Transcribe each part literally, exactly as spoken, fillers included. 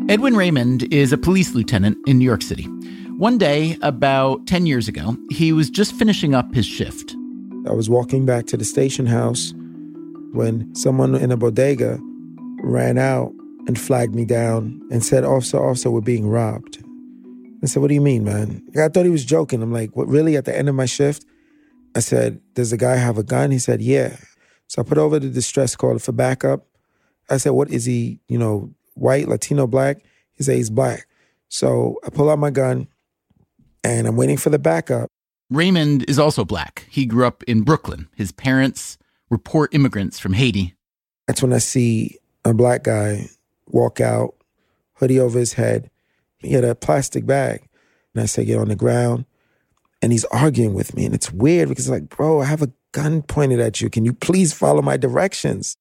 Edwin Raymond is a police lieutenant in New York City. One day, about ten years ago, he was just finishing up his shift. I was walking back to the station house when someone in a bodega ran out and flagged me down and said, officer, officer, we're being robbed. I said, what do you mean, man? I thought he was joking. I'm like, what, really? At the end of my shift? I said, does the guy have a gun? He said, yeah. So I put over the distress call for backup. I said, what is he, you know, white, Latino, black? He said, he's black. So I pull out my gun and I'm waiting for the backup. Raymond is also black. He grew up in Brooklyn. His parents were poor immigrants from Haiti. That's when I see a black guy walk out, hoodie over his head. He had a plastic bag. And I say, get on the ground. And he's arguing with me. And it's weird because it's like, bro, I have a gun pointed at you. Can you please follow my directions?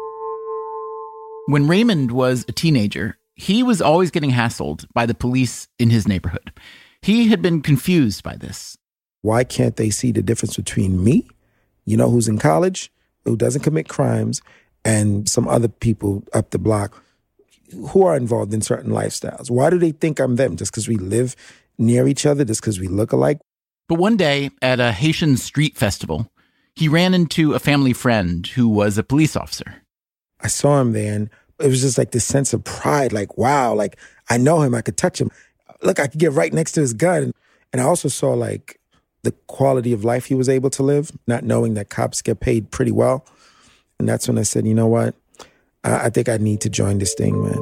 When Raymond was a teenager, he was always getting hassled by the police in his neighborhood. He had been confused by this. Why can't they see the difference between me, you know, who's in college, who doesn't commit crimes, and some other people up the block who are involved in certain lifestyles? Why do they think I'm them? Just because we live near each other? Just because we look alike? But one day at a Haitian street festival, he ran into a family friend who was a police officer. I saw him there, and it was just like this sense of pride, like, wow, like, I know him, I could touch him. Look, I could get right next to his gun. And I also saw, like, the quality of life he was able to live, not knowing that cops get paid pretty well. And that's when I said, you know what? I, I think I need to join this thing, man.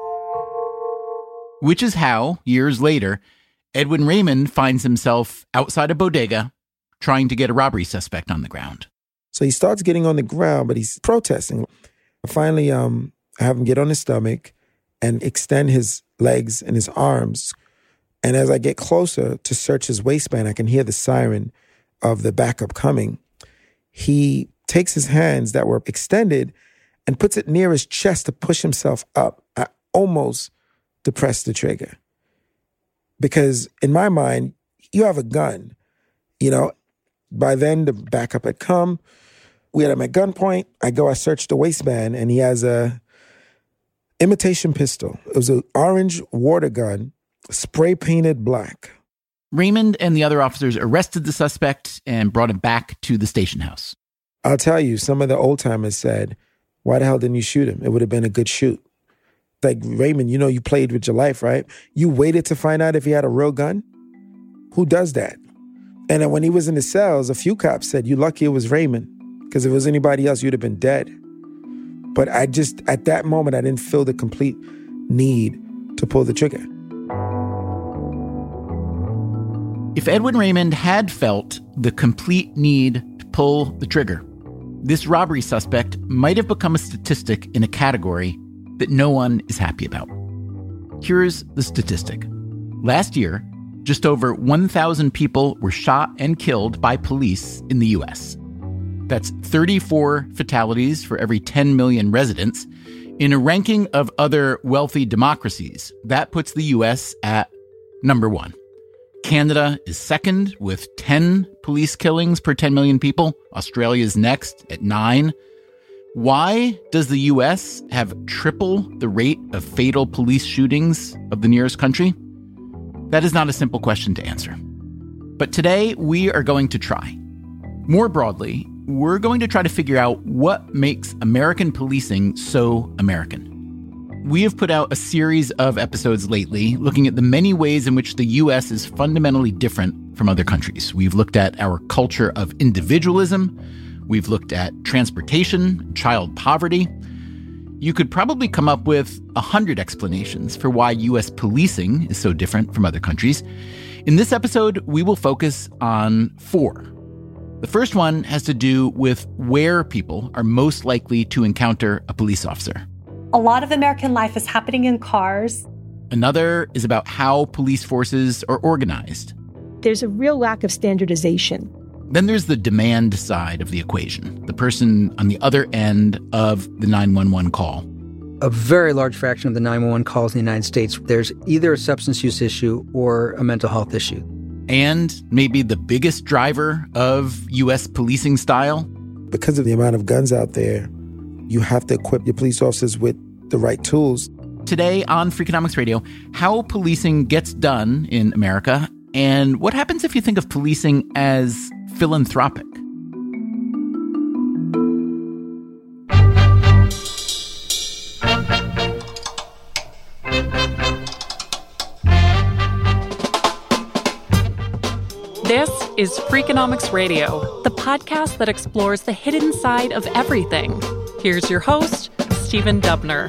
Which is how, years later, Edwin Raymond finds himself outside a bodega trying to get a robbery suspect on the ground. So he starts getting on the ground, but he's protesting. Finally, um, I have him get on his stomach and extend his legs and his arms. And as I get closer to search his waistband, I can hear the siren of the backup coming. He takes his hands that were extended and puts it near his chest to push himself up. I almost depressed the trigger. Because in my mind, you have a gun. You know, by then the backup had come. We had him at gunpoint. I go, I search the waistband, and he has a imitation pistol. It was an orange water gun, spray painted black. Raymond and the other officers arrested the suspect and brought him back to the station house. I'll tell you, some of the old timers said, why the hell didn't you shoot him? It would have been a good shoot. Like, Raymond, you know, you played with your life, right? You waited to find out if he had a real gun? Who does that? And then when he was in the cells, a few cops said, you lucky it was Raymond, because if it was anybody else, you'd have been dead. But I just, at that moment, I didn't feel the complete need to pull the trigger. If Edwin Raymond had felt the complete need to pull the trigger, this robbery suspect might have become a statistic in a category that no one is happy about. Here's the statistic. Last year, just over one thousand people were shot and killed by police in the U S. That's thirty-four fatalities for every ten million residents. In a ranking of other wealthy democracies, that puts the U S at number one. Canada is second with ten police killings per ten million people. Australia is next at nine. Why does the U S have triple the rate of fatal police shootings of the nearest country? That is not a simple question to answer. But today, we are going to try. More broadly, we're going to try to figure out what makes American policing so American. We have put out a series of episodes lately looking at the many ways in which the U S is fundamentally different from other countries. We've looked at our culture of individualism. We've looked at transportation, child poverty. You could probably come up with a hundred explanations for why U S policing is so different from other countries. In this episode, we will focus on four. The first one has to do with where people are most likely to encounter a police officer. A lot of American life is happening in cars. Another is about how police forces are organized. There's a real lack of standardization. Then there's the demand side of the equation, the person on the other end of the nine one one call. A very large fraction of the nine one one calls in the United States, there's either a substance use issue or a mental health issue. And maybe the biggest driver of U S policing style? Because of the amount of guns out there, you have to equip your police officers with the right tools. Today on Freakonomics Radio, how policing gets done in America, and what happens if you think of policing as philanthropic. This is Freakonomics Radio, the podcast that explores the hidden side of everything. Here's your host, Stephen Dubner.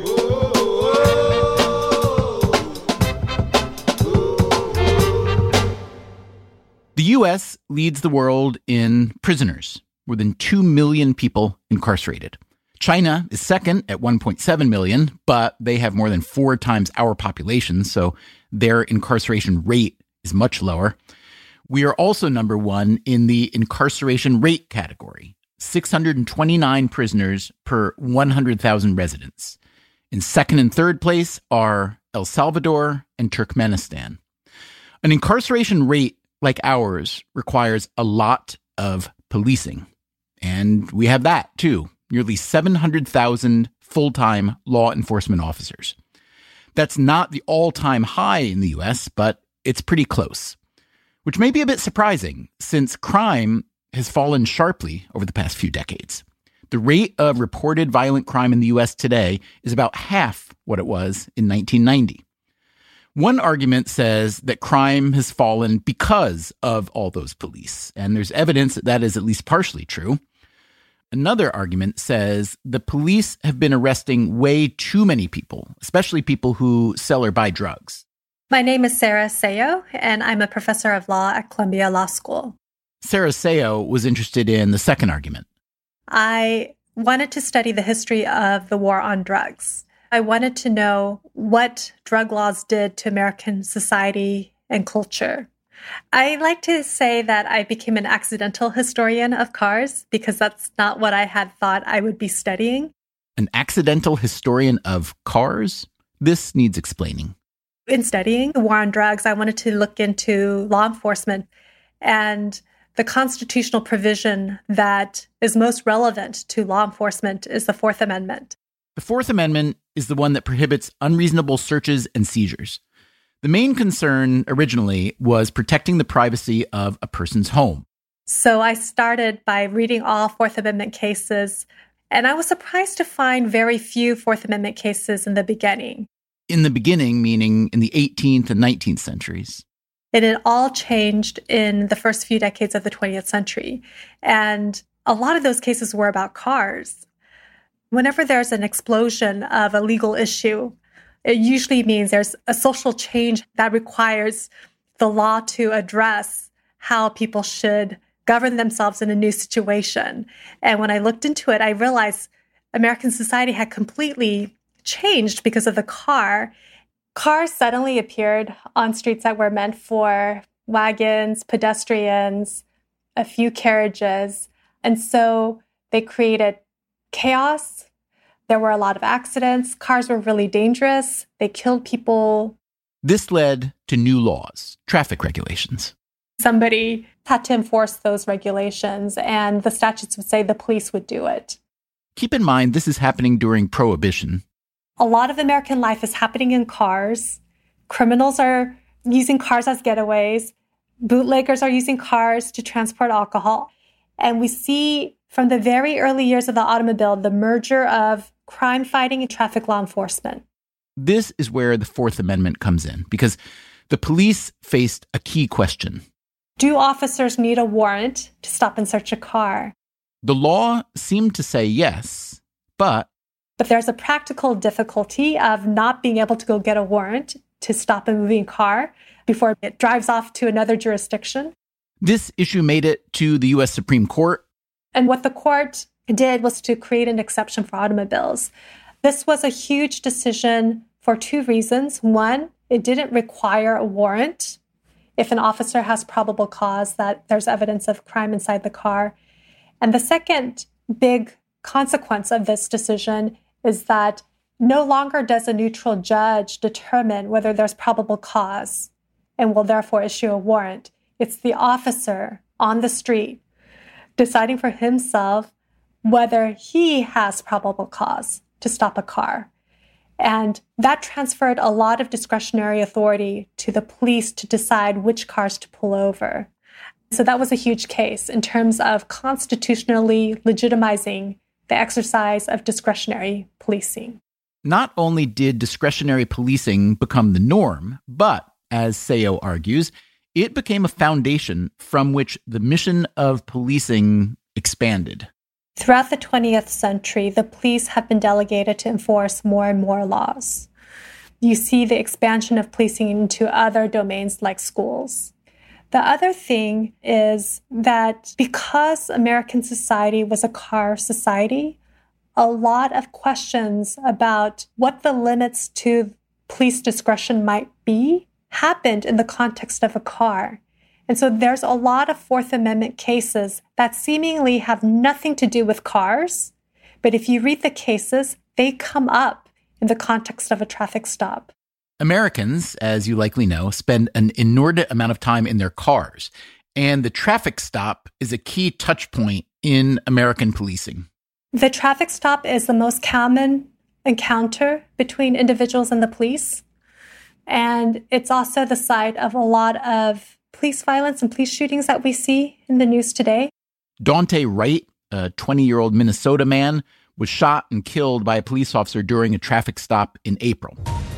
The U S leads the world in prisoners, more than two million people incarcerated. China is second at one point seven million, but they have more than four times our population, so their incarceration rate is much lower. We are also number one in the incarceration rate category, six hundred twenty-nine prisoners per one hundred thousand residents. In second and third place are El Salvador and Turkmenistan. An incarceration rate like ours requires a lot of policing. And we have that, too. Nearly seven hundred thousand full-time law enforcement officers. That's not the all-time high in the U S, but it's pretty close. Which may be a bit surprising, since crime has fallen sharply over the past few decades. The rate of reported violent crime in the U S today is about half what it was in nineteen ninety. One argument says that crime has fallen because of all those police, and there's evidence that that is at least partially true. Another argument says the police have been arresting way too many people, especially people who sell or buy drugs. My name is Sarah Sayo, and I'm a professor of law at Columbia Law School. Sarah Sayo was interested in the second argument. I wanted to study the history of the war on drugs. I wanted to know what drug laws did to American society and culture. I like to say that I became an accidental historian of cars because that's not what I had thought I would be studying. An accidental historian of cars? This needs explaining. In studying the war on drugs, I wanted to look into law enforcement and the constitutional provision that is most relevant to law enforcement is the Fourth Amendment. The Fourth Amendment is the one that prohibits unreasonable searches and seizures. The main concern originally was protecting the privacy of a person's home. So I started by reading all Fourth Amendment cases, and I was surprised to find very few Fourth Amendment cases in the beginning. In the beginning, meaning in the eighteenth and nineteenth centuries. It had all changed in the first few decades of the twentieth century. And a lot of those cases were about cars. Whenever there's an explosion of a legal issue, it usually means there's a social change that requires the law to address how people should govern themselves in a new situation. And when I looked into it, I realized American society had completely changed because of the car. Cars suddenly appeared on streets that were meant for wagons, pedestrians, a few carriages. And so they created chaos. There were a lot of accidents. Cars were really dangerous. They killed people. This led to new laws, traffic regulations. Somebody had to enforce those regulations, and the statutes would say the police would do it. Keep in mind, this is happening during Prohibition. A lot of American life is happening in cars. Criminals are using cars as getaways. Bootleggers are using cars to transport alcohol. And we see from the very early years of the automobile, the merger of crime fighting and traffic law enforcement. This is where the Fourth Amendment comes in, because the police faced a key question. Do officers need a warrant to stop and search a car? The law seemed to say yes, but But there's a practical difficulty of not being able to go get a warrant to stop a moving car before it drives off to another jurisdiction. This issue made it to the U S Supreme Court. And what the court did was to create an exception for automobiles. This was a huge decision for two reasons. One, it didn't require a warrant if an officer has probable cause that there's evidence of crime inside the car. And the second big consequence of this decision is that no longer does a neutral judge determine whether there's probable cause and will therefore issue a warrant. It's the officer on the street deciding for himself whether he has probable cause to stop a car. And that transferred a lot of discretionary authority to the police to decide which cars to pull over. So that was a huge case in terms of constitutionally legitimizing the exercise of discretionary policing. Not only did discretionary policing become the norm, but, as Seo argues, it became a foundation from which the mission of policing expanded. Throughout the twentieth century, the police have been delegated to enforce more and more laws. You see the expansion of policing into other domains like schools. The other thing is that because American society was a car society, a lot of questions about what the limits to police discretion might be happened in the context of a car. And so there's a lot of Fourth Amendment cases that seemingly have nothing to do with cars, but if you read the cases, they come up in the context of a traffic stop. Americans, as you likely know, spend an inordinate amount of time in their cars, and the traffic stop is a key touch point in American policing. The traffic stop is the most common encounter between individuals and the police, and it's also the site of a lot of police violence and police shootings that we see in the news today. Daunte Wright, a twenty-year-old Minnesota man, was shot and killed by a police officer during a traffic stop in April.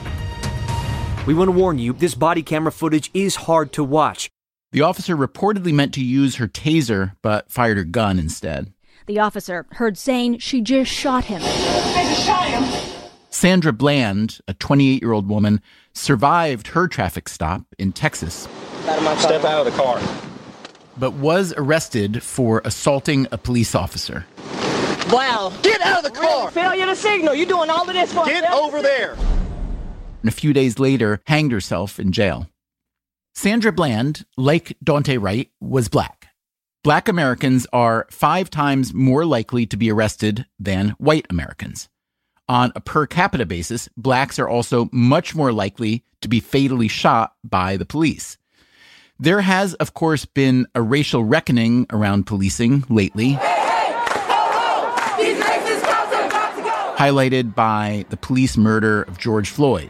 We want to warn you, this body camera footage is hard to watch. The officer reportedly meant to use her taser, but fired her gun instead. The officer heard saying she just shot him. I just shot him. Sandra Bland, a twenty-eight-year-old woman, survived her traffic stop in Texas. Out of my car. Step out of the car. But was arrested for assaulting a police officer. Wow. Get out of the car. Failure to signal. You're doing all of this for Get over there. And a few days later, hanged herself in jail. Sandra Bland, like Daunte Wright, was black. Black Americans are five times more likely to be arrested than white Americans. On a per capita basis, blacks are also much more likely to be fatally shot by the police. There has, of course, been a racial reckoning around policing lately, hey, hey, go, go. These racist cops are about to go. Highlighted by the police murder of George Floyd.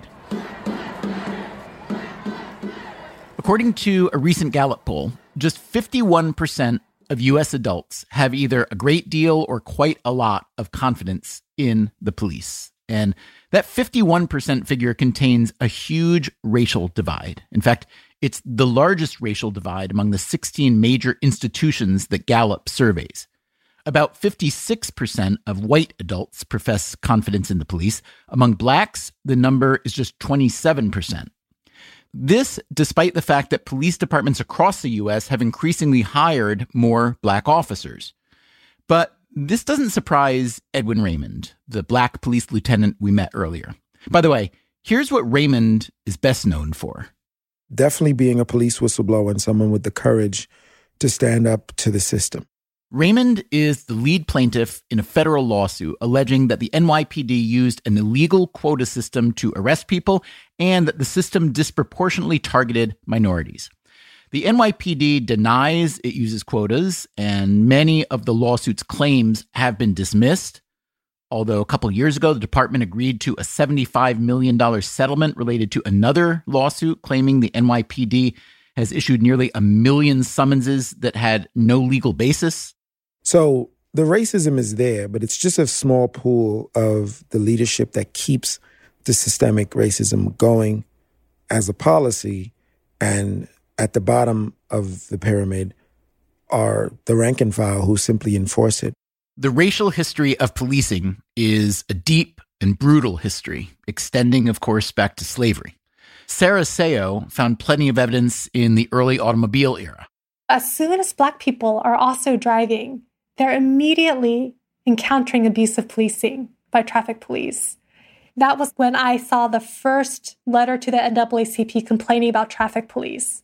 According to a recent Gallup poll, just fifty-one percent of U S adults have either a great deal or quite a lot of confidence in the police. And that fifty-one percent figure contains a huge racial divide. In fact, it's the largest racial divide among the sixteen major institutions that Gallup surveys. About fifty-six percent of white adults profess confidence in the police. Among blacks, the number is just twenty-seven percent. This, despite the fact that police departments across the U S have increasingly hired more black officers. But this doesn't surprise Edwin Raymond, the black police lieutenant we met earlier. By the way, here's what Raymond is best known for. Definitely being a police whistleblower and someone with the courage to stand up to the system. Raymond is the lead plaintiff in a federal lawsuit alleging that the N Y P D used an illegal quota system to arrest people and that the system disproportionately targeted minorities. The N Y P D denies it uses quotas, and many of the lawsuit's claims have been dismissed. Although a couple years ago, the department agreed to a seventy-five million dollars settlement related to another lawsuit claiming the N Y P D has issued nearly a million summonses that had no legal basis. So the racism is there, but it's just a small pool of the leadership that keeps the systemic racism going as a policy. And at the bottom of the pyramid are the rank and file who simply enforce it. The racial history of policing is a deep and brutal history, extending, of course, back to slavery. Sarah Seo found plenty of evidence in the early automobile era. As soon as Black people are also driving, they're immediately encountering abusive policing by traffic police. That was when I saw the first letter to the N double A C P complaining about traffic police.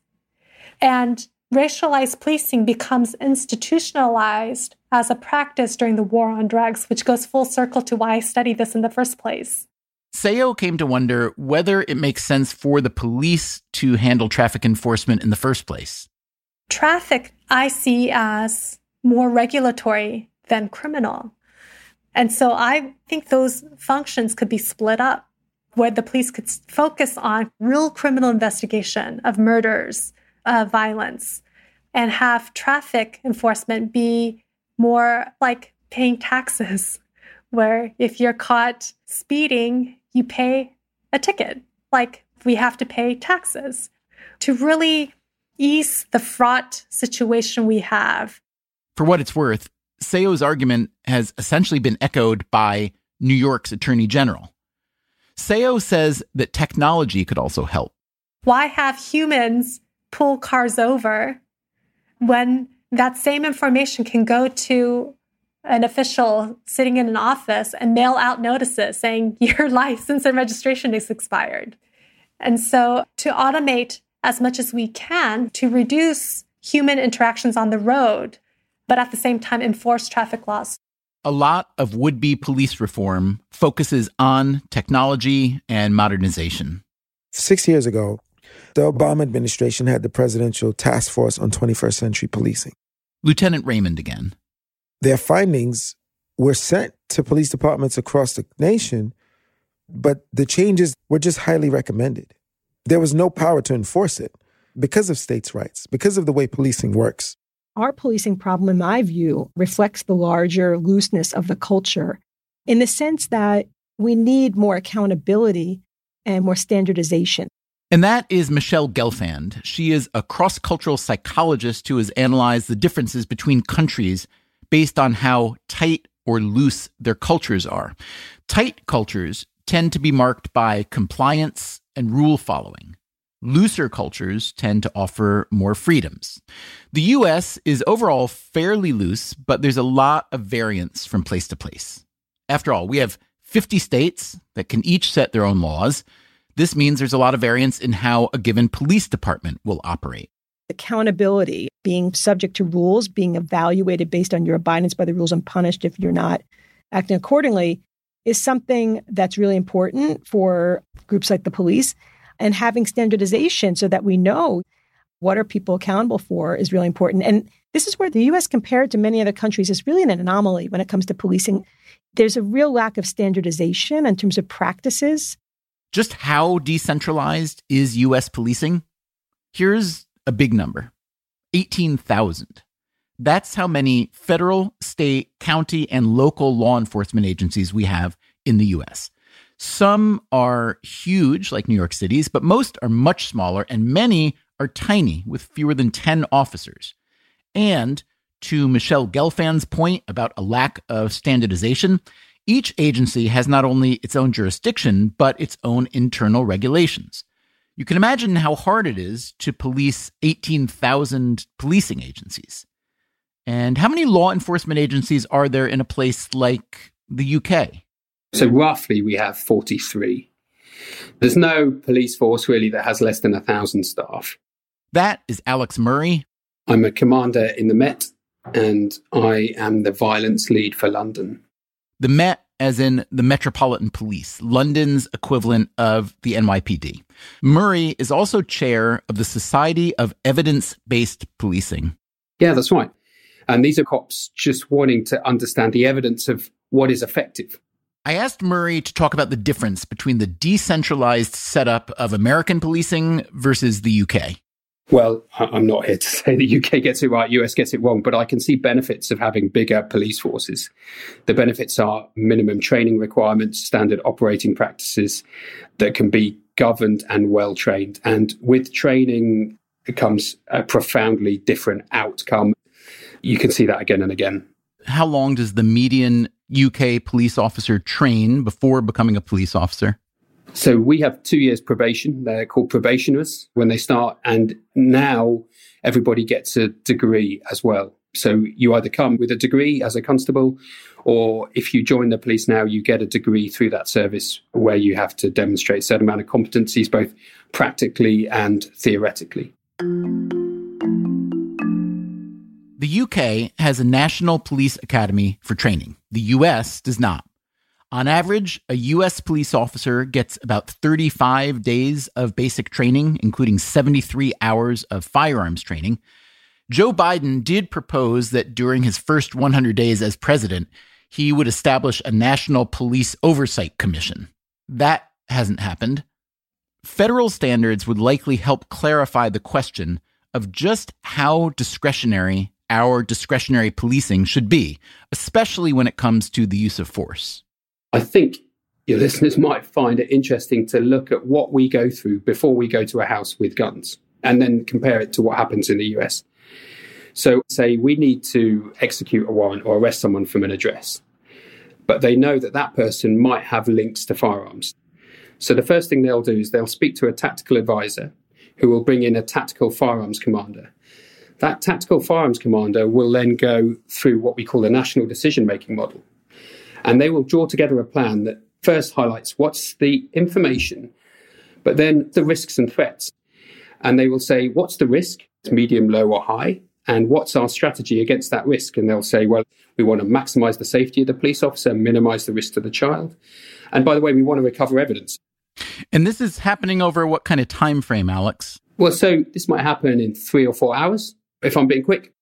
And racialized policing becomes institutionalized as a practice during the war on drugs, which goes full circle to why I studied this in the first place. Seo came to wonder whether it makes sense for the police to handle traffic enforcement in the first place. Traffic I see as more regulatory than criminal. And so I think those functions could be split up. where the police could focus on real criminal investigation of murders, uh, violence, and have traffic enforcement be more like paying taxes, where if you're caught speeding, you pay a ticket, like we have to pay taxes, to really ease the fraught situation we have. For what it's worth, Seo's argument has essentially been echoed by New York's Attorney General. Seo says that technology could also help. Why have humans pull cars over when that same information can go to an official sitting in an office and mail out notices saying your license and registration is expired? And so to automate as much as we can to reduce human interactions on the road, but at the same time enforce traffic laws. A lot of would-be police reform focuses on technology and modernization. Six years ago, the Obama administration had the Presidential Task Force on twenty-first Century Policing. Lieutenant Raymond again. Their findings were sent to police departments across the nation, but the changes were just highly recommended. There was no power to enforce it because of states' rights, because of the way policing works. Our policing problem, in my view, reflects the larger looseness of the culture in the sense that we need more accountability and more standardization. And that is Michelle Gelfand. She is a cross-cultural psychologist who has analyzed the differences between countries based on how tight or loose their cultures are. Tight cultures tend to be marked by compliance and rule following. Looser cultures tend to offer more freedoms. The U S is overall fairly loose, but there's a lot of variance from place to place. After all, we have fifty states that can each set their own laws. This means there's a lot of variance in how a given police department will operate. Accountability, being subject to rules, being evaluated based on your abidance by the rules and punished if you're not acting accordingly, is something that's really important for groups like the police. And having standardization so that we know what are people accountable for is really important. And this is where the U S, compared to many other countries, is really an anomaly when it comes to policing. There's a real lack of standardization in terms of practices. Just how decentralized is U S policing? Here's a big number, eighteen thousand. That's how many federal, state, county, and local law enforcement agencies we have in the U S. Some are huge, like New York City's, but most are much smaller, and many are tiny, with fewer than ten officers. And to Michelle Gelfand's point about a lack of standardization, each agency has not only its own jurisdiction, but its own internal regulations. You can imagine how hard it is to police eighteen thousand policing agencies. And how many law enforcement agencies are there in a place like the U K? So roughly we have forty-three. There's no police force really that has less than one thousand staff. That is Alex Murray. I'm a commander in the Met, and I am the violence lead for London. The Met, as in the Metropolitan Police, London's equivalent of the N Y P D. Murray is also chair of the Society of Evidence-Based Policing. Yeah, that's right. And these are cops just wanting to understand the evidence of what is effective. I asked Murray to talk about the difference between the decentralized setup of American policing versus the U K. Well, I'm not here to say the U K gets it right, U S gets it wrong, but I can see benefits of having bigger police forces. The benefits are minimum training requirements, standard operating practices that can be governed and well trained. And with training comes a profoundly different outcome. You can see that again and again. How long does the median U K police officer train before becoming a police officer? So we have two years probation. They're called probationers when they start. And now everybody gets a degree as well. So you either come with a degree as a constable, or if you join the police now, you get a degree through that service where you have to demonstrate a certain amount of competencies, both practically and theoretically. The U K has a National Police Academy for training. The U S does not. On average, a U S police officer gets about thirty-five days of basic training, including seventy-three hours of firearms training. Joe Biden did propose that during his first one hundred days as president, he would establish a National Police Oversight Commission. That hasn't happened, federal standards would likely help clarify the question of just how discretionary our discretionary policing should be, especially when it comes to the use of force. I think your listeners might find it interesting to look at what we go through before we go to a house with guns and then compare it to what happens in the U S. So say we need to execute a warrant or arrest someone from an address, but they know that that person might have links to firearms. So the first thing they'll do is they'll speak to a tactical advisor who will bring in a tactical firearms commander. That tactical firearms commander will then go through what we call the national decision-making model. And they will draw together a plan that first highlights what's the information, but then the risks and threats. And they will say, what's the risk? It's medium, low, or high. And what's our strategy against that risk? And they'll say, well, we want to maximize the safety of the police officer, minimize the risk to the child. And by the way, we want to recover evidence. And this is happening over what kind of time frame, Alex? Well, so this might happen in three or four hours, if I'm being quick.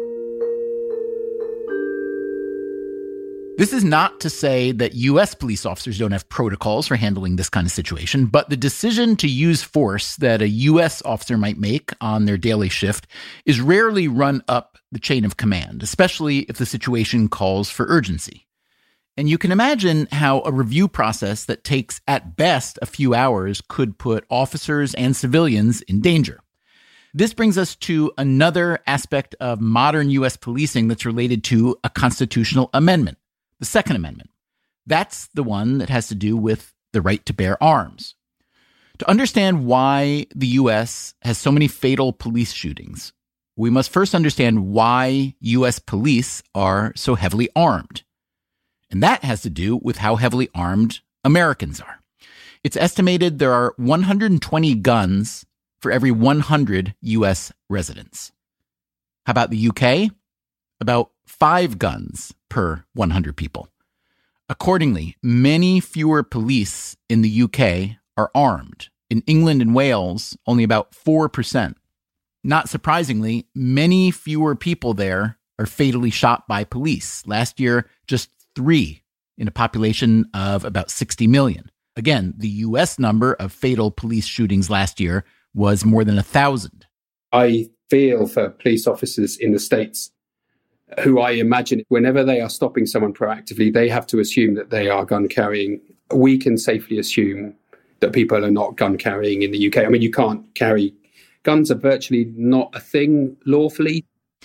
This is not to say that U S police officers don't have protocols for handling this kind of situation, but the decision to use force that a U S officer might make on their daily shift is rarely run up the chain of command, especially if the situation calls for urgency. And you can imagine how a review process that takes at best a few hours could put officers and civilians in danger. This brings us to another aspect of modern U S policing that's related to a constitutional amendment. The Second Amendment. That's the one that has to do with the right to bear arms. To understand why the U S has so many fatal police shootings, we must first understand why U S police are so heavily armed. And that has to do with how heavily armed Americans are. It's estimated there are one hundred twenty guns for every one hundred U S residents. How about the U K? About five guns per one hundred people. Accordingly, many fewer police in the U K are armed. In England and Wales, only about four percent. Not surprisingly, many fewer people there are fatally shot by police. Last year, just three in a population of about sixty million. Again, the U S number of fatal police shootings last year was more than a thousand. I feel for police officers in the States who I imagine whenever they are stopping someone proactively, they have to assume that they are gun carrying. We can safely assume that people are not gun carrying in the U K. I mean, you can't carry guns are virtually not a thing lawfully.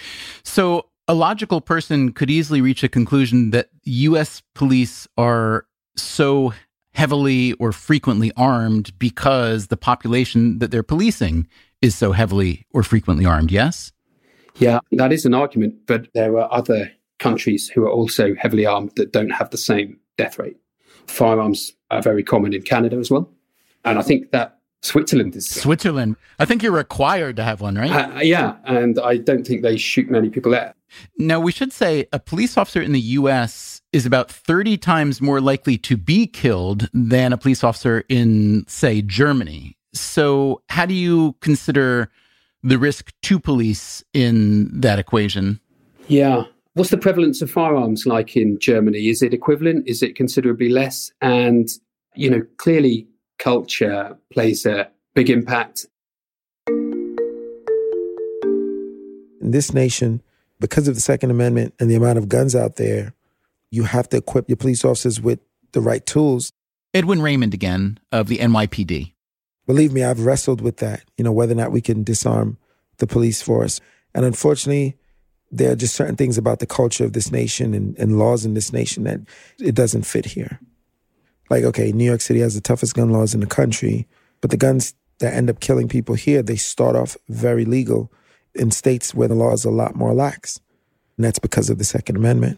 So a logical person could easily reach a conclusion that U S police are so heavily or frequently armed because the population that they're policing is so heavily or frequently armed, yes? Yeah, that is an argument, but there are other countries who are also heavily armed that don't have the same death rate. Firearms are very common in Canada as well. And I think that Switzerland is... Switzerland. I think you're required to have one, right? Uh, yeah, and I don't think they shoot many people there. Now, we should say a police officer in the U S is about thirty times more likely to be killed than a police officer in, say, Germany. So how do you consider the risk to police in that equation? Yeah. What's the prevalence of firearms like in Germany? Is it equivalent? Is it considerably less? And, you know, clearly culture plays a big impact. In this nation, because of the Second Amendment and the amount of guns out there, you have to equip your police officers with the right tools. Edwin Raymond again of the N Y P D. Believe me, I've wrestled with that, you know, whether or not we can disarm the police force. And unfortunately, there are just certain things about the culture of this nation and, and laws in this nation that it doesn't fit here. Like, okay, New York City has the toughest gun laws in the country, but the guns that end up killing people here, they start off very legal in states where the law is a lot more lax. And that's because of the Second Amendment.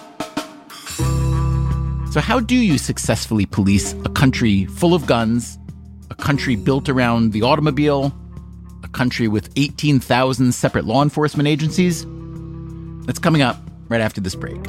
So how do you successfully police a country full of guns, a country built around the automobile, a country with eighteen thousand separate law enforcement agencies? That's coming up right after this break.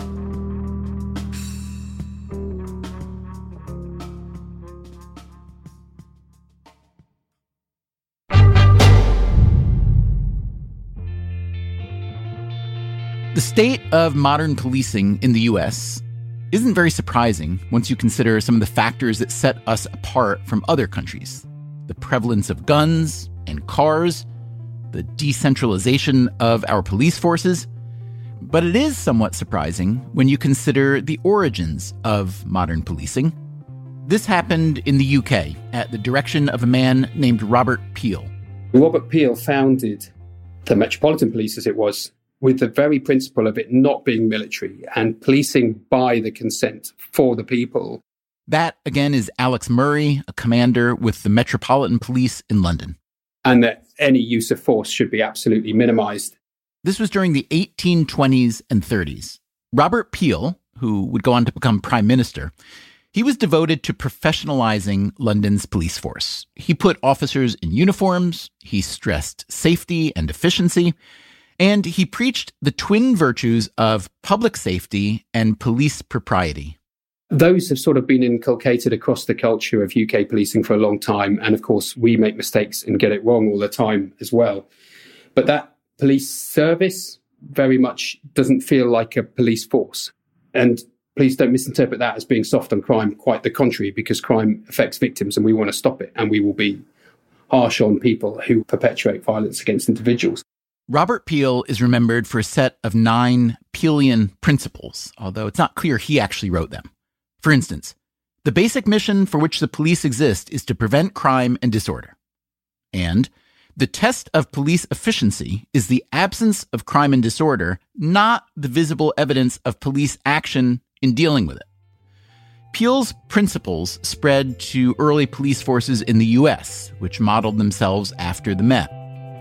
The state of modern policing in the U S isn't very surprising once you consider some of the factors that set us apart from other countries. The prevalence of guns and cars, the decentralization of our police forces. But it is somewhat surprising when you consider the origins of modern policing. This happened in the U K at the direction of a man named Robert Peel. Robert Peel founded the Metropolitan Police, as it was, with the very principle of it not being military and policing by the consent for the people. That, again, is Alex Murray, a commander with the Metropolitan Police in London. And that any use of force should be absolutely minimized. This was during the eighteen twenties and thirties. Robert Peel, who would go on to become prime minister, he was devoted to professionalizing London's police force. He put officers in uniforms, he stressed safety and efficiency, and he preached the twin virtues of public safety and police propriety. Those have sort of been inculcated across the culture of U K policing for a long time. And of course, we make mistakes and get it wrong all the time as well. But that police service very much doesn't feel like a police force. And please don't misinterpret that as being soft on crime. Quite the contrary, because crime affects victims and we want to stop it. And we will be harsh on people who perpetuate violence against individuals. Robert Peel is remembered for a set of nine Peelian principles, although it's not clear he actually wrote them. For instance, the basic mission for which the police exist is to prevent crime and disorder. And the test of police efficiency is the absence of crime and disorder, not the visible evidence of police action in dealing with it. Peel's principles spread to early police forces in the U S, which modeled themselves after the Met.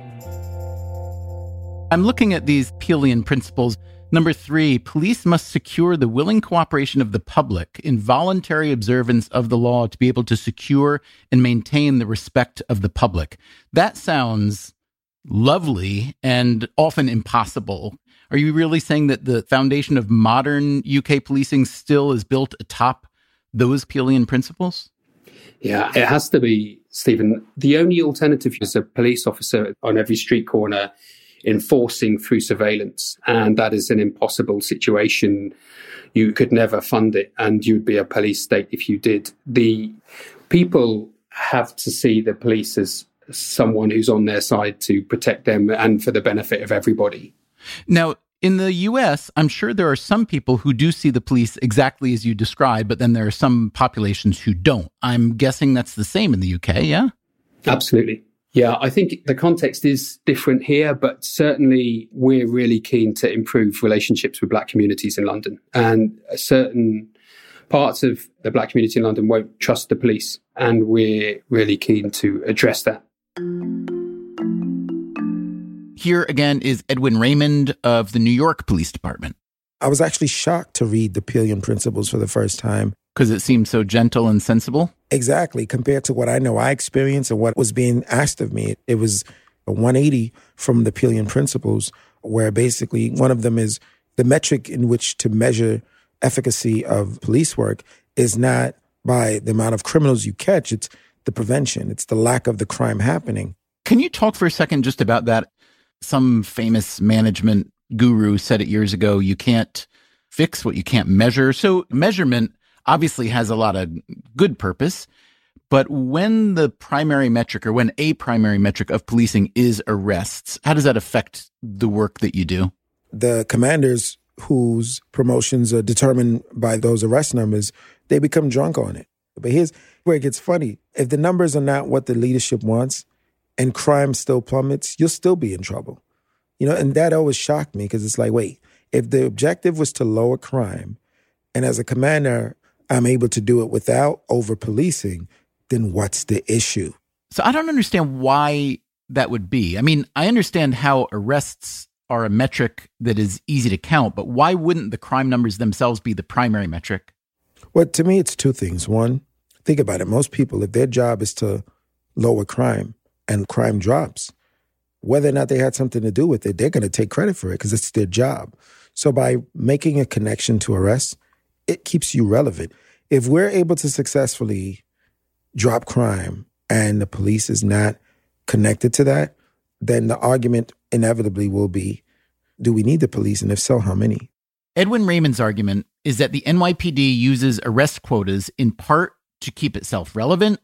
I'm looking at these Peelian principles. Number three, police must secure the willing cooperation of the public in voluntary observance of the law to be able to secure and maintain the respect of the public. That sounds lovely and often impossible. Are you really saying that the foundation of modern U K policing still is built atop those Peelian principles? Yeah, it has to be, Stephen. The only alternative is a police officer on every street corner enforcing through surveillance. And that is an impossible situation. You could never fund it, and you'd be a police state if you did. The people have to see the police as someone who's on their side to protect them and for the benefit of everybody. Now, in the U S, I'm sure there are some people who do see the police exactly as you described, but then there are some populations who don't. I'm guessing that's the same in the U K, yeah? Absolutely. Yeah, I think the context is different here, but certainly we're really keen to improve relationships with Black communities in London. And certain parts of the Black community in London won't trust the police, and we're really keen to address that. Here again is Edwin Raymond of the New York Police Department. I was actually shocked to read the Peelian Principles for the first time. Because it seemed so gentle and sensible? Exactly. Compared to what I know I experienced and what was being asked of me. It was a one eighty from the Peelian Principles, where basically one of them is the metric in which to measure efficacy of police work is not by the amount of criminals you catch. It's the prevention. It's the lack of the crime happening. Can you talk for a second just about that? Some famous management guru said it years ago, you can't fix what you can't measure. So measurement obviously has a lot of good purpose, but when the primary metric or when a primary metric of policing is arrests, how does that affect the work that you do? The commanders whose promotions are determined by those arrest numbers, they become drunk on it. But here's where it gets funny. If the numbers are not what the leadership wants and crime still plummets, you'll still be in trouble. You know, and that always shocked me because it's like, wait, if the objective was to lower crime, and as a commander, I'm able to do it without over-policing, then what's the issue? So I don't understand why that would be. I mean, I understand how arrests are a metric that is easy to count, but why wouldn't the crime numbers themselves be the primary metric? Well, to me, it's two things. One, think about it. Most people, if their job is to lower crime and crime drops, whether or not they had something to do with it, they're going to take credit for it because it's their job. So by making a connection to arrests, it keeps you relevant. If we're able to successfully drop crime and the police is not connected to that, then the argument inevitably will be, do we need the police? And if so, how many? Edwin Raymond's argument is that the N Y P D uses arrest quotas in part to keep itself relevant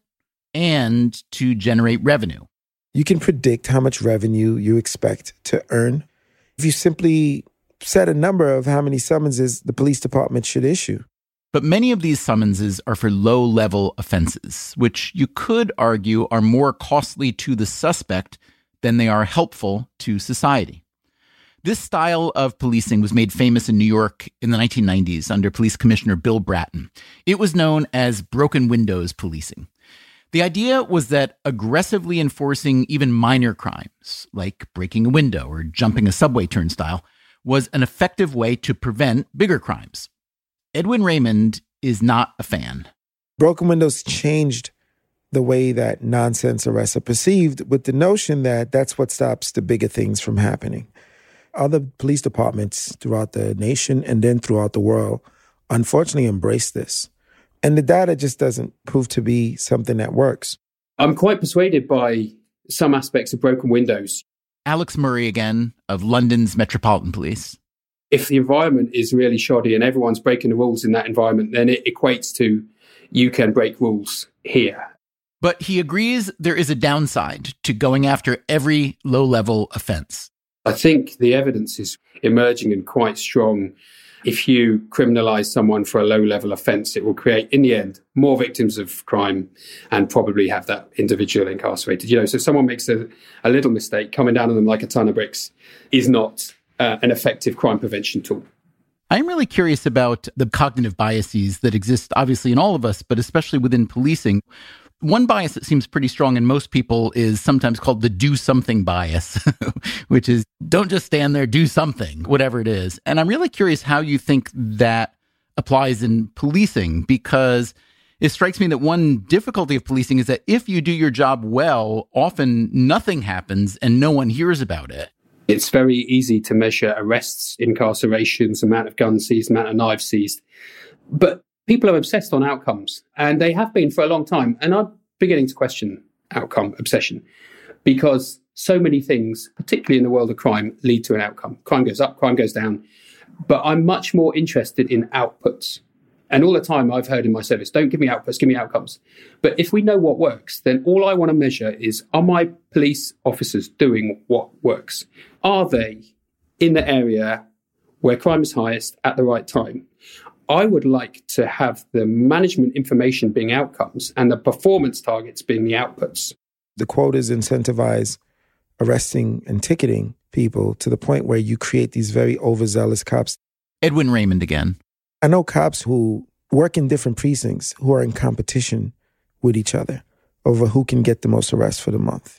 and to generate revenue. You can predict how much revenue you expect to earn if you simply set a number of how many summonses the police department should issue. But many of these summonses are for low-level offenses, which you could argue are more costly to the suspect than they are helpful to society. This style of policing was made famous in New York in the nineteen nineties under Police Commissioner Bill Bratton. It was known as broken windows policing. The idea was that aggressively enforcing even minor crimes, like breaking a window or jumping a subway turnstile, was an effective way to prevent bigger crimes. Edwin Raymond is not a fan. Broken windows changed the way that nonsense arrests are perceived, with the notion that that's what stops the bigger things from happening. Other police departments throughout the nation and then throughout the world unfortunately embrace this. And the data just doesn't prove to be something that works. I'm quite persuaded by some aspects of broken windows. Alex Murray again, of London's Metropolitan Police. If the environment is really shoddy and everyone's breaking the rules in that environment, then it equates to you can break rules here. But he agrees there is a downside to going after every low-level offense. I think the evidence is emerging and quite strong. If you criminalize someone for a low-level offense, it will create, in the end, more victims of crime and probably have that individual incarcerated. You know, so if someone makes a, a little mistake, coming down on them like a ton of bricks is not uh, an effective crime prevention tool. I'm really curious about the cognitive biases that exist, obviously, in all of us, but especially within policing. One bias that seems pretty strong in most people is sometimes called the do something bias, which is don't just stand there, do something, whatever it is. And I'm really curious how you think that applies in policing, because it strikes me that one difficulty of policing is that if you do your job well, often nothing happens and no one hears about it. It's very easy to measure arrests, incarcerations, amount of guns seized, amount of knives seized. But people are obsessed on outcomes, and they have been for a long time. And I'm beginning to question outcome obsession, because so many things, particularly in the world of crime, lead to an outcome. Crime goes up, crime goes down. But I'm much more interested in outputs. And all the time I've heard in my service, don't give me outputs, give me outcomes. But if we know what works, then all I want to measure is, are my police officers doing what works? Are they in the area where crime is highest at the right time? I would like to have the management information being outcomes and the performance targets being the outputs. The quotas incentivize arresting and ticketing people to the point where you create these very overzealous cops. Edwin Raymond again. I know cops who work in different precincts who are in competition with each other over who can get the most arrests for the month.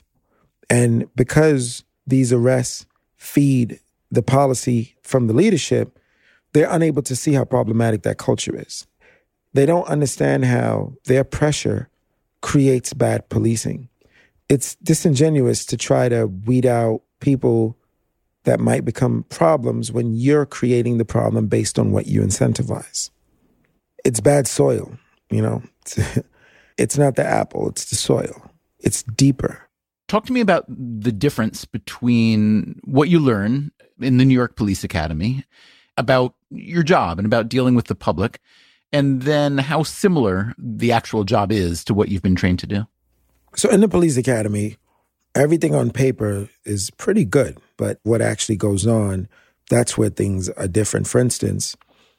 And because these arrests feed the policy from the leadership, they're unable to see how problematic that culture is. They don't understand how their pressure creates bad policing. It's disingenuous to try to weed out people that might become problems when you're creating the problem based on what you incentivize. It's bad soil, you know. It's, it's not the apple, it's the soil. It's deeper. Talk to me about the difference between what you learn in the New York Police Academy about your job and about dealing with the public, and then how similar the actual job is to what you've been trained to do. So in the police academy, everything on paper is pretty good, but what actually goes on, that's where things are different. For instance,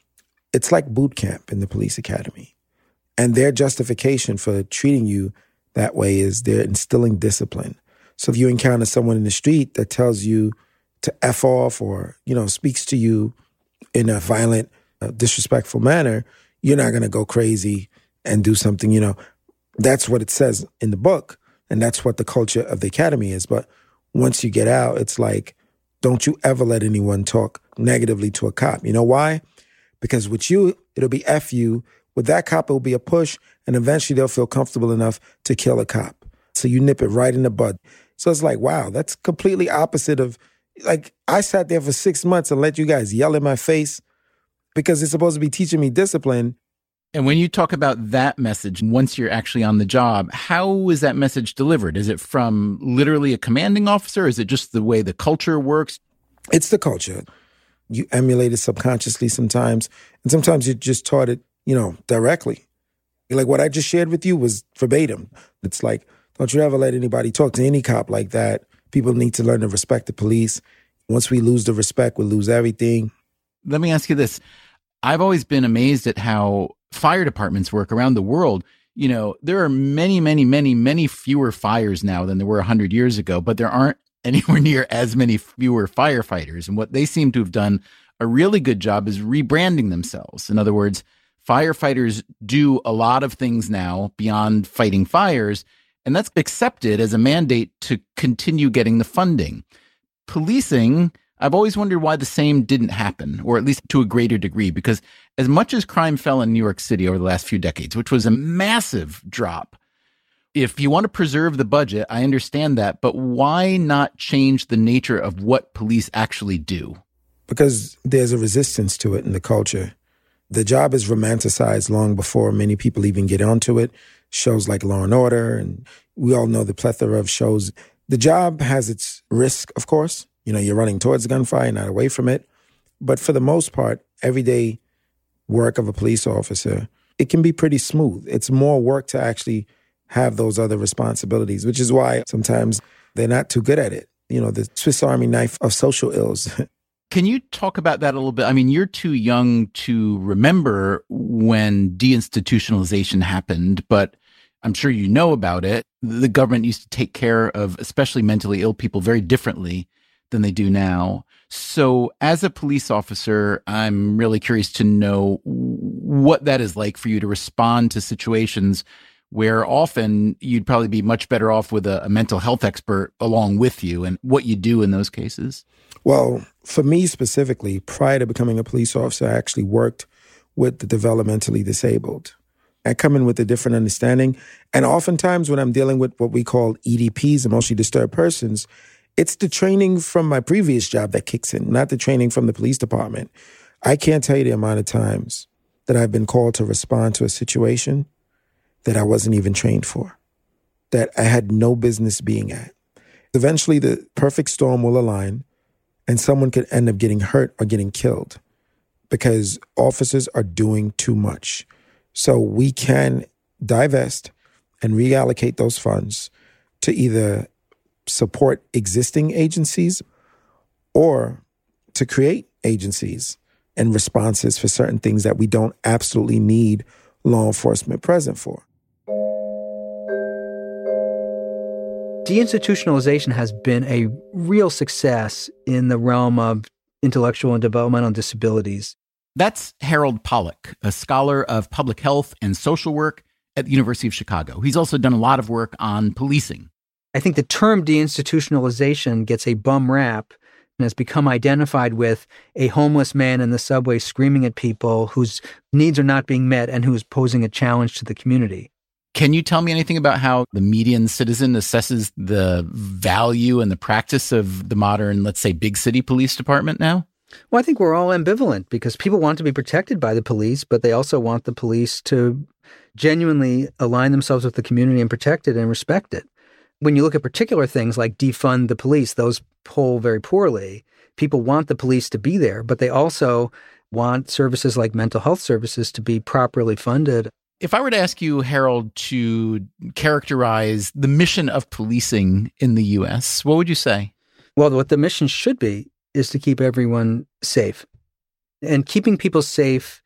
it's like boot camp in the police academy. And their justification for treating you that way is they're instilling discipline. So if you encounter someone in the street that tells you to F off or, you know, speaks to you in a violent, uh, disrespectful manner, you're not going to go crazy and do something, you know. That's what it says in the book, and that's what the culture of the academy is. But once you get out, it's like, don't you ever let anyone talk negatively to a cop. You know why? Because with you, it'll be F you. With that cop, it'll be a push, and eventually they'll feel comfortable enough to kill a cop. So you nip it right in the bud. So it's like, wow, that's completely opposite of, like, I sat there for six months and let you guys yell in my face because it's supposed to be teaching me discipline. And when you talk about that message, once you're actually on the job, how is that message delivered? Is it from literally a commanding officer? Is it just the way the culture works? It's the culture. You emulate it subconsciously sometimes. And sometimes you just taught it, you know, directly. Like what I just shared with you was verbatim. It's like, don't you ever let anybody talk to any cop like that. People need to learn to respect the police. Once we lose the respect, we lose everything. Let me ask you this. I've always been amazed at how fire departments work around the world. You know, there are many, many, many, many fewer fires now than there were one hundred years ago, but there aren't anywhere near as many fewer firefighters. And what they seem to have done a really good job is rebranding themselves. In other words, firefighters do a lot of things now beyond fighting fires, and that's accepted as a mandate to continue getting the funding. Policing, I've always wondered why the same didn't happen, or at least to a greater degree, because as much as crime fell in New York City over the last few decades, which was a massive drop, if you want to preserve the budget, I understand that, but why not change the nature of what police actually do? Because there's a resistance to it in the culture. The job is romanticized long before many people even get onto it. Shows like Law and Order, and we all know the plethora of shows. The job has its risk, of course. You know, you're running towards gunfire, not away from it. But for the most part, everyday work of a police officer, it can be pretty smooth. It's more work to actually have those other responsibilities, which is why sometimes they're not too good at it. You know, the Swiss Army knife of social ills. Can you talk about that a little bit? I mean, you're too young to remember when deinstitutionalization happened, but I'm sure you know about it. The government used to take care of especially mentally ill people very differently than they do now. So as a police officer, I'm really curious to know what that is like for you to respond to situations where often you'd probably be much better off with a, a mental health expert along with you, and what you do in those cases. Well, for me specifically, prior to becoming a police officer, I actually worked with the developmentally disabled. I come in with a different understanding. And oftentimes when I'm dealing with what we call E D Ps, emotionally disturbed persons, it's the training from my previous job that kicks in, not the training from the police department. I can't tell you the amount of times that I've been called to respond to a situation that I wasn't even trained for, that I had no business being at. Eventually, the perfect storm will align, and someone could end up getting hurt or getting killed because officers are doing too much. So we can divest and reallocate those funds to either support existing agencies or to create agencies and responses for certain things that we don't absolutely need law enforcement present for. Deinstitutionalization has been a real success in the realm of intellectual and developmental disabilities. That's Harold Pollack, a scholar of public health and social work at the University of Chicago. He's also done a lot of work on policing. I think the term deinstitutionalization gets a bum rap and has become identified with a homeless man in the subway screaming at people whose needs are not being met and who is posing a challenge to the community. Can you tell me anything about how the median citizen assesses the value and the practice of the modern, let's say, big city police department now? Well, I think we're all ambivalent because people want to be protected by the police, but they also want the police to genuinely align themselves with the community and protect it and respect it. When you look at particular things like defund the police, those poll very poorly. People want the police to be there, but they also want services like mental health services to be properly funded. If I were to ask you, Harold, to characterize the mission of policing in the U S, what would you say? Well, what the mission should be is to keep everyone safe. And keeping people safe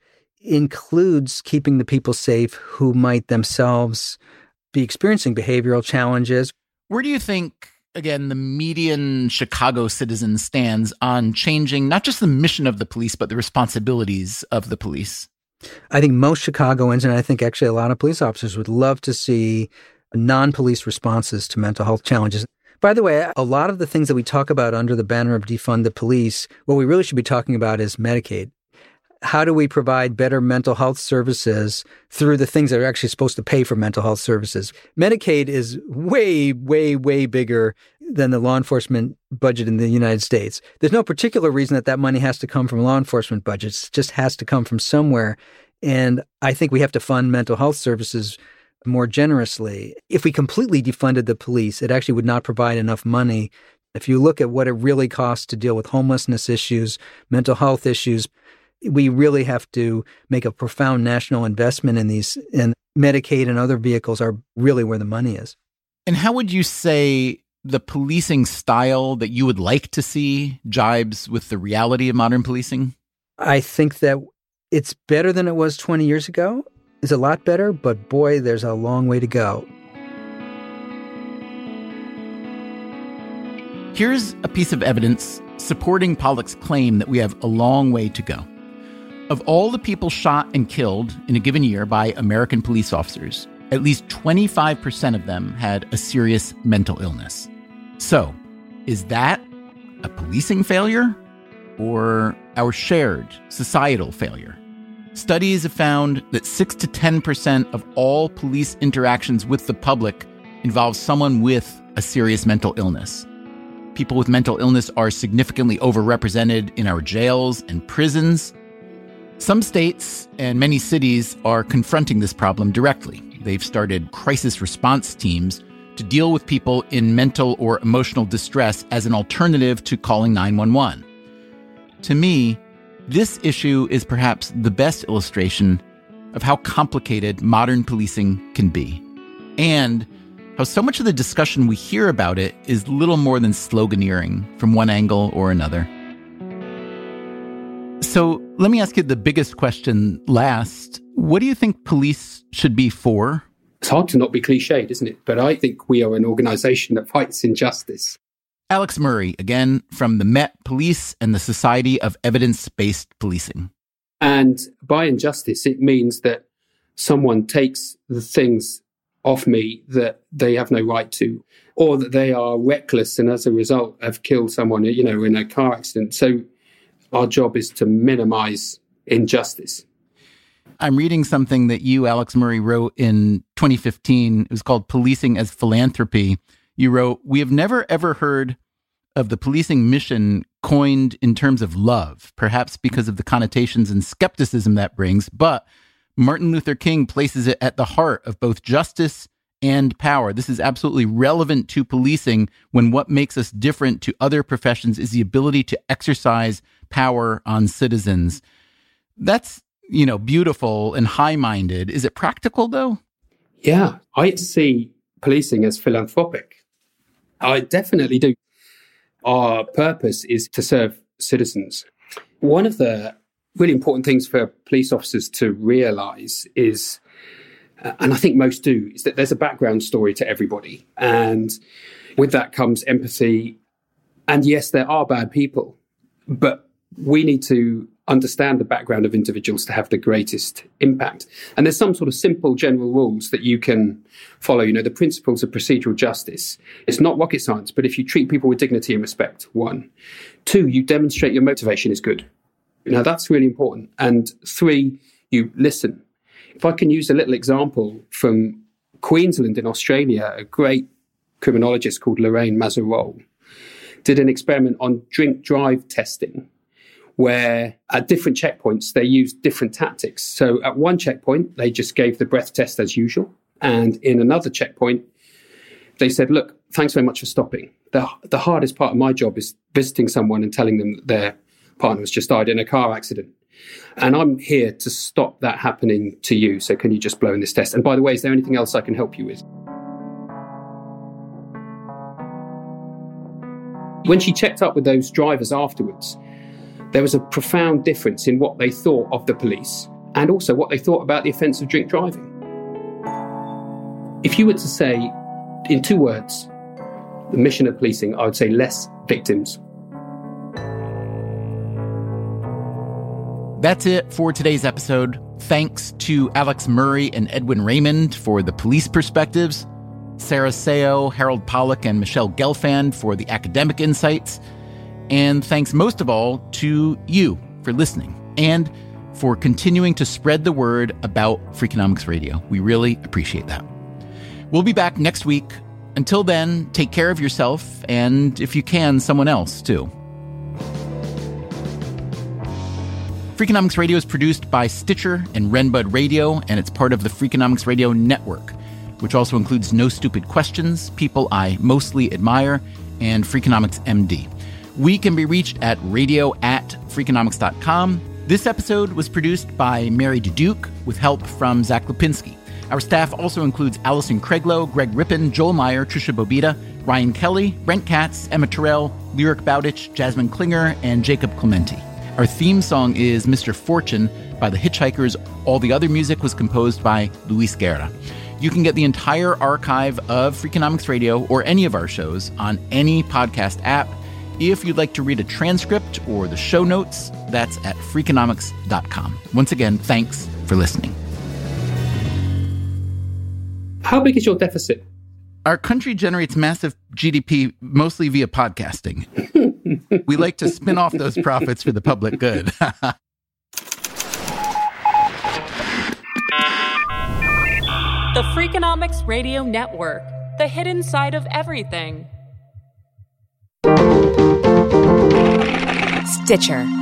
includes keeping the people safe who might themselves be experiencing behavioral challenges. Where do you think, again, the median Chicago citizen stands on changing not just the mission of the police, but the responsibilities of the police? I think most Chicagoans, and I think actually a lot of police officers, would love to see non-police responses to mental health challenges. By the way, a lot of the things that we talk about under the banner of defund the police, what we really should be talking about is Medicaid. How do we provide better mental health services through the things that are actually supposed to pay for mental health services? Medicaid is way, way, way bigger than the law enforcement budget in the United States. There's no particular reason that that money has to come from law enforcement budgets. It just has to come from somewhere. And I think we have to fund mental health services more generously. If we completely defunded the police, it actually would not provide enough money If you look at what it really costs to deal with homelessness issues, mental health issues, we really have to make a profound national investment in these, and Medicaid and other vehicles are really where the money is. And how would you say the policing style that you would like to see jibes with the reality of modern policing? I think that it's better than it was twenty years ago. It's a lot better, but boy, there's a long way to go. Here's a piece of evidence supporting Pollack's claim that we have a long way to go. Of all the people shot and killed in a given year by American police officers, at least twenty-five percent of them had a serious mental illness. So, is that a policing failure or our shared societal failure? Studies have found that six to ten percent of all police interactions with the public involve someone with a serious mental illness. People with mental illness are significantly overrepresented in our jails and prisons. Some states and many cities are confronting this problem directly. They've started crisis response teams to deal with people in mental or emotional distress as an alternative to calling nine one one. To me, this issue is perhaps the best illustration of how complicated modern policing can be, and how so much of the discussion we hear about it is little more than sloganeering from one angle or another. So let me ask you the biggest question last. What do you think police should be for? It's hard to not be cliched, isn't it? But I think we are an organization that fights injustice. Alex Murray, again, from the Met Police and the Society of Evidence-Based Policing. And by injustice, it means that someone takes the things off me that they have no right to, or that they are reckless and as a result have killed someone, you know, in a car accident. So our job is to minimize injustice. I'm reading something that you, Alex Murray, wrote in twenty fifteen. It was called Policing as Philanthropy. You wrote, "We have never ever heard of the policing mission coined in terms of love, perhaps because of the connotations and skepticism that brings, but Martin Luther King places it at the heart of both justice and power. This is absolutely relevant to policing when what makes us different to other professions is the ability to exercise power on citizens." That's, you know, beautiful and high-minded. Is it practical, though? Yeah, I see policing as philanthropic. I definitely do. Our purpose is to serve citizens. One of the really important things for police officers to realize is, uh, and I think most do, is that there's a background story to everybody. And with that comes empathy. And yes, there are bad people, but we need to understand the background of individuals to have the greatest impact. And there's some sort of simple general rules that you can follow. You know, the principles of procedural justice. It's not rocket science, but if you treat people with dignity and respect, one. Two, you demonstrate your motivation is good. Now, that's really important. And three, you listen. If I can use a little example from Queensland in Australia, a great criminologist called Lorraine Mazarol did an experiment on drink drive testing, where at different checkpoints, they used different tactics. So at one checkpoint, they just gave the breath test as usual. And in another checkpoint, they said, look, thanks very much for stopping. The, the hardest part of my job is visiting someone and telling them that their partner has just died in a car accident. And I'm here to stop that happening to you. So can you just blow in this test? And by the way, is there anything else I can help you with? When she checked up with those drivers afterwards, there was a profound difference in what they thought of the police and also what they thought about the offence of drink driving. If you were to say, in two words, the mission of policing, I would say less victims. That's it for today's episode. Thanks to Alex Murray and Edwin Raymond for the police perspectives, Sarah Seo, Harold Pollack, and Michelle Gelfand for the academic insights. And thanks most of all to you for listening and for continuing to spread the word about Freakonomics Radio. We really appreciate that. We'll be back next week. Until then, take care of yourself and, if you can, someone else too. Freakonomics Radio is produced by Stitcher and Renbud Radio, and it's part of the Freakonomics Radio Network, which also includes No Stupid Questions, People I Mostly Admire, and Freakonomics M D. We can be reached at radio at freakonomics dot com. This episode was produced by Mary Duduke with help from Zach Lipinski. Our staff also includes Allison Craiglow, Greg Rippin, Joel Meyer, Trisha Bobita, Ryan Kelly, Brent Katz, Emma Terrell, Lyric Bowditch, Jasmine Klinger, and Jacob Clementi. Our theme song is Mister Fortune by The Hitchhikers. All the other music was composed by Luis Guerra. You can get the entire archive of Freakonomics Radio or any of our shows on any podcast app. If you'd like to read a transcript or the show notes, that's at freakonomics dot com. Once again, thanks for listening. How big is your deficit? Our country generates massive G D P mostly via podcasting. We like to spin off those profits for the public good. The Freakonomics Radio Network, the hidden side of everything. Stitcher.